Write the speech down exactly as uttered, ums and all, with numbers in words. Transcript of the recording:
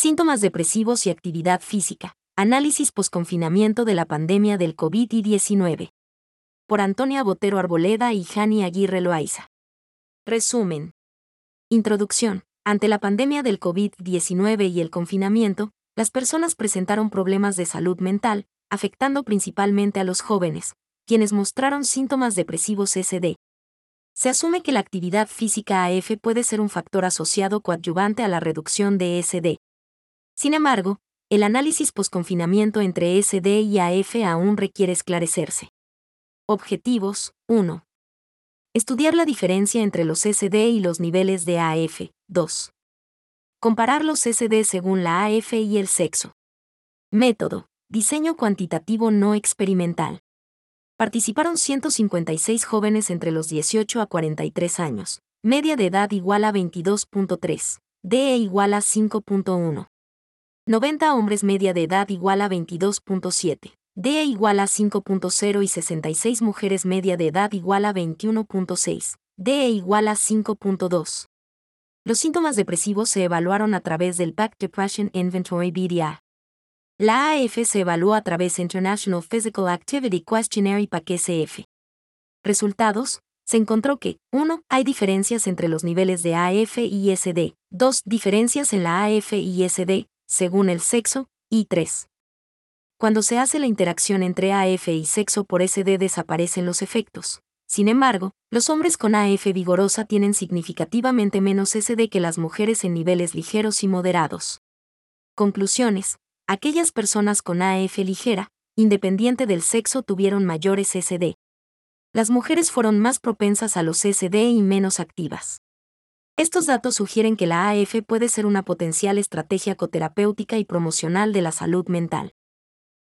Síntomas depresivos y actividad física. Análisis posconfinamiento de la pandemia del COVID diecinueve. Por Antonia Botero Arboleda y Jani Aguirre Loaiza. Resumen. Introducción. Ante la pandemia del COVID diecinueve y el confinamiento, las personas presentaron problemas de salud mental, afectando principalmente a los jóvenes, quienes mostraron síntomas depresivos S D. Se asume que la actividad física A F puede ser un factor asociado coadyuvante a la reducción de S D. Sin embargo, el análisis posconfinamiento entre S D y A F aún requiere esclarecerse. Objetivos. uno. Estudiar la diferencia entre los S D y los niveles de A F. dos. Comparar los S D según la A F y el sexo. Método. Diseño cuantitativo no experimental. Participaron ciento cincuenta y seis jóvenes entre los dieciocho a cuarenta y tres años, media de edad igual a veintidós punto tres, D E igual a cinco punto uno. noventa hombres media de edad igual a veintidós punto siete, D E igual a cinco punto cero y sesenta y seis mujeres media de edad igual a veintiuno punto seis, D E igual a cinco punto dos. Los síntomas depresivos se evaluaron a través del Back Depression Inventory B D A. La A F se evaluó a través International Physical Activity Questionnaire P A C S F. Resultados. Se encontró que, uno. Hay diferencias entre los niveles de A F y S D, dos. Diferencias en la A F y S D, según el sexo, y tres. Cuando se hace la interacción entre A F y sexo por S D desaparecen los efectos. Sin embargo, los hombres con A F vigorosa tienen significativamente menos S D que las mujeres en niveles ligeros y moderados. Conclusiones. Aquellas personas con A F ligera, independiente del sexo, tuvieron mayores S D. Las mujeres fueron más propensas a los S D y menos activas. Estos datos sugieren que la A F puede ser una potencial estrategia coterapéutica y promocional de la salud mental.